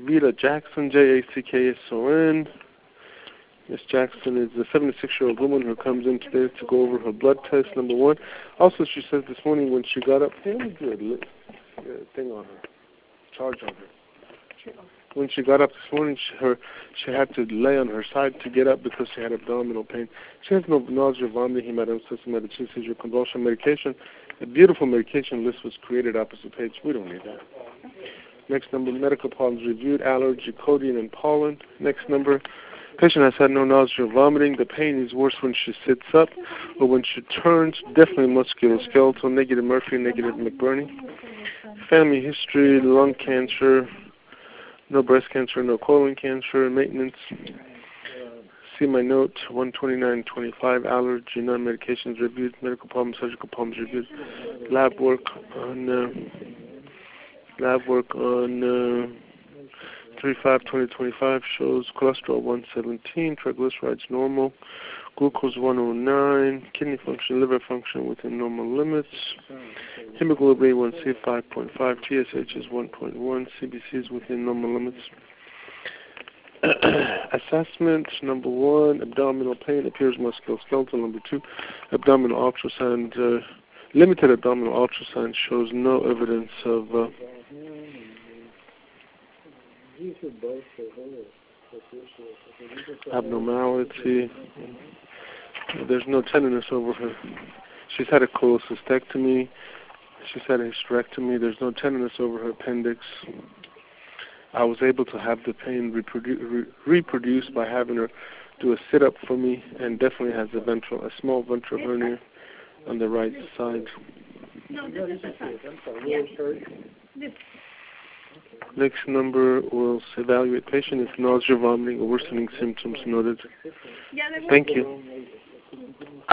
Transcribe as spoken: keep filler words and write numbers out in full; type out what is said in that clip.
Vita Jackson, J A C K S O N. Miss Jackson is a seventy-six-year-old woman who comes in today to go over her blood test, number one. Also, she says this morning when she got up, hey, let me do a li- uh, thing on her, charge on her. When she got up this morning, she, her, she had to lay on her side to get up because she had abdominal pain. She has no nausea, vomiting, hematemesis, medicine, seizure, convulsion, medication. A beautiful medication list was created opposite page. We don't need that. Next number, medical problems reviewed, allergy, codeine, and pollen. Next number, patient has had no nausea or vomiting. The pain is worse when she sits up or when she turns. Definitely musculoskeletal, negative Murphy, negative McBurney. Family history, lung cancer, no breast cancer, no colon cancer, maintenance. See my note, one twenty-nine twenty-five, allergy, non-medications reviewed, medical problems, surgical problems reviewed, lab work on, uh, lab work on uh, three five twenty twenty-five shows cholesterol one seventeen, triglycerides normal, glucose one oh nine, kidney function, liver function within normal limits, hemoglobin A one C five point five, T S H is one point one, C B C is within normal limits. Assessment, number one, abdominal pain appears musculoskeletal. Number two, abdominal ultrasound, uh, limited abdominal ultrasound shows no evidence of uh, abnormality. There's no tenderness over her. She's had a cholecystectomy. She's had a hysterectomy. There's no tenderness over her appendix. I was able to have the pain reprodu- re- reproduced by having her do a sit-up for me, and definitely has a ventral, a small ventral hernia on the right side. No, this is the front. Yeah. Next number will evaluate patient if nausea, vomiting, or worsening symptoms noted. Thank you.